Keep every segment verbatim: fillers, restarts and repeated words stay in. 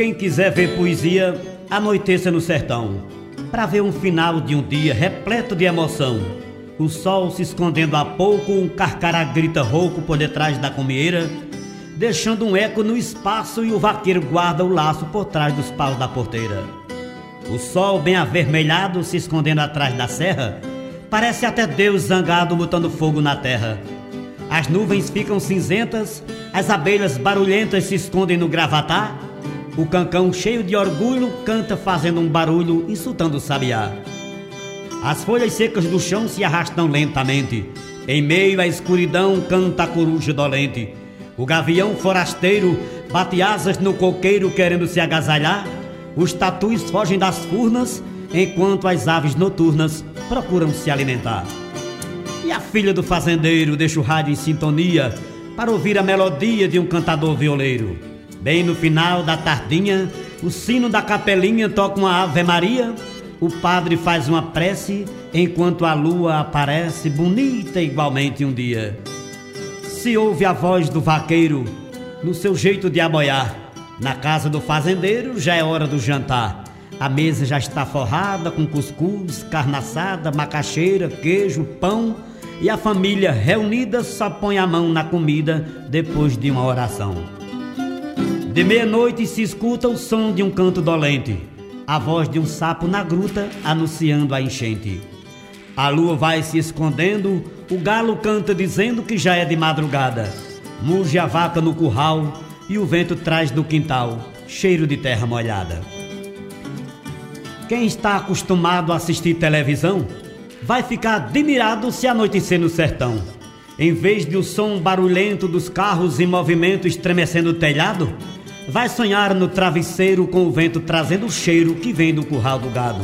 quem quiser ver poesia, anoiteça no sertão, pra ver um final de um dia repleto de emoção. O sol se escondendo há pouco, um carcará grita rouco por detrás da comieira, deixando um eco no espaço, e o vaqueiro guarda o laço por trás dos paus da porteira. O sol bem avermelhado se escondendo atrás da serra, parece até Deus zangado botando fogo na terra. As nuvens ficam cinzentas, as abelhas barulhentas se escondem no gravatar. O cancão cheio de orgulho canta fazendo um barulho, insultando o sabiá. As folhas secas do chão se arrastam lentamente, em meio à escuridão canta a coruja dolente. O gavião forasteiro bate asas no coqueiro querendo se agasalhar. Os tatus fogem das furnas, enquanto as aves noturnas procuram se alimentar. E a filha do fazendeiro deixa o rádio em sintonia para ouvir a melodia de um cantador violeiro. Bem no final da tardinha, o sino da capelinha toca uma Ave Maria. O padre faz uma prece enquanto a lua aparece bonita igualmente um dia. Se ouve a voz do vaqueiro no seu jeito de aboiar. Na casa do fazendeiro já é hora do jantar. A mesa já está forrada com cuscuz, carne assada, macaxeira, queijo, pão, e a família reunida só põe a mão na comida depois de uma oração. De meia-noite se escuta o som de um canto dolente, a voz de um sapo na gruta anunciando a enchente. A lua vai se escondendo, o galo canta dizendo que já é de madrugada. Muge a vaca no curral e o vento traz do quintal cheiro de terra molhada. Quem está acostumado a assistir televisão vai ficar admirado se anoitecer no sertão. Em vez de o som barulhento dos carros em movimento estremecendo o telhado, vai sonhar no travesseiro com o vento trazendo o cheiro que vem do curral do gado.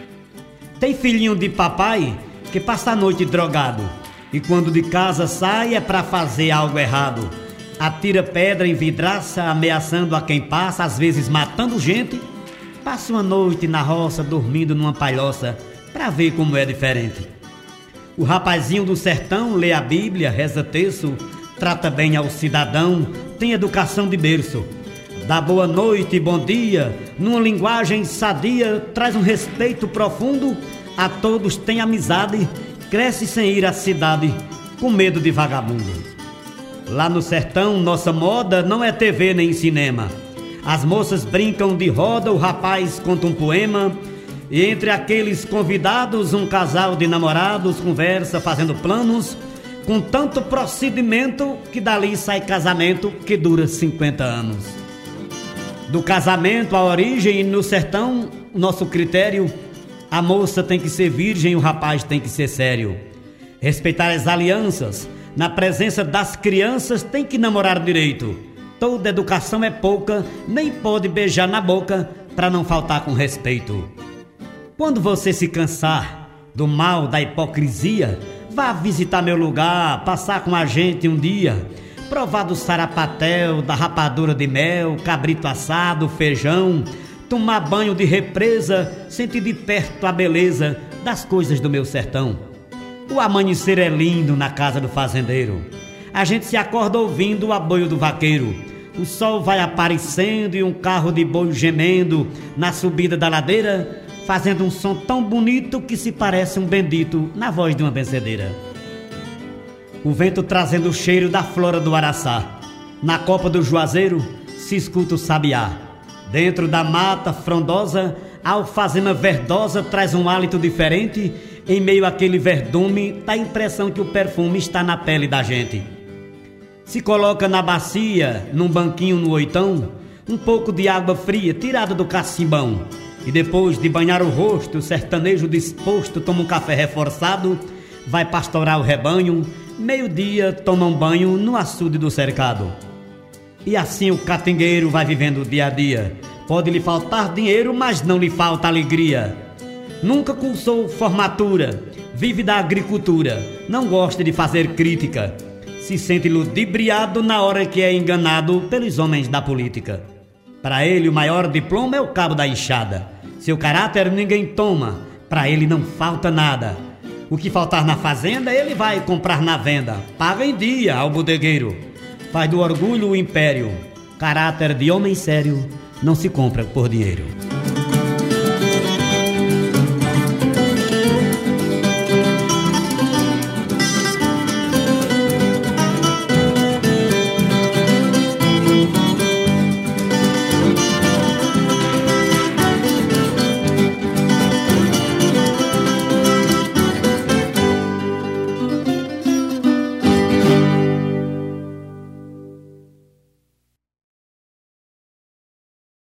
Tem filhinho de papai que passa a noite drogado, e quando de casa sai é pra fazer algo errado. Atira pedra em vidraça, ameaçando a quem passa, às vezes matando gente. Passa uma noite na roça dormindo numa palhoça pra ver como é diferente. O rapazinho do sertão lê a Bíblia, reza terço, trata bem ao cidadão, tem educação de berço. Dá boa noite e bom dia, numa linguagem sadia, traz um respeito profundo, a todos tem amizade, cresce sem ir à cidade, com medo de vagabundo. Lá no sertão, nossa moda não é T V nem cinema. As moças brincam de roda, o rapaz conta um poema, e entre aqueles convidados, um casal de namorados conversa fazendo planos, com tanto procedimento que dali sai casamento que dura cinquenta anos. Do casamento, a origem, no sertão, nosso critério, a moça tem que ser virgem, o rapaz tem que ser sério. Respeitar as alianças, na presença das crianças tem que namorar direito. Toda educação é pouca, nem pode beijar na boca para não faltar com respeito. Quando você se cansar do mal da hipocrisia, vá visitar meu lugar, passar com a gente um dia, provar do sarapatel, da rapadura de mel, cabrito assado, feijão, tomar banho de represa, sentir de perto a beleza das coisas do meu sertão. O amanhecer é lindo na casa do fazendeiro, a gente se acorda ouvindo o aboio do vaqueiro. O sol vai aparecendo e um carro de boi gemendo na subida da ladeira, fazendo um som tão bonito que se parece um bendito na voz de uma benzedeira. O vento trazendo o cheiro da flora do araçá. Na copa do juazeiro se escuta o sabiá. Dentro da mata frondosa, a alfazema verdosa traz um hálito diferente. Em meio àquele verdume, dá a impressão que o perfume está na pele da gente. Se coloca na bacia, num banquinho no oitão, um pouco de água fria tirada do cacimbão. E depois de banhar o rosto, o sertanejo disposto toma um café reforçado, vai pastorar o rebanho, meio-dia toma um banho no açude do cercado. E assim o catingueiro vai vivendo o dia a dia. Pode lhe faltar dinheiro, mas não lhe falta alegria. Nunca cursou formatura, vive da agricultura, não gosta de fazer crítica. Se sente ludibriado na hora que é enganado pelos homens da política. Para ele o maior diploma é o cabo da enxada. Seu caráter ninguém toma, para ele não falta nada. O que faltar na fazenda, ele vai comprar na venda. Paga em dia ao bodegueiro. Faz do orgulho o império. Caráter de homem sério, não se compra por dinheiro.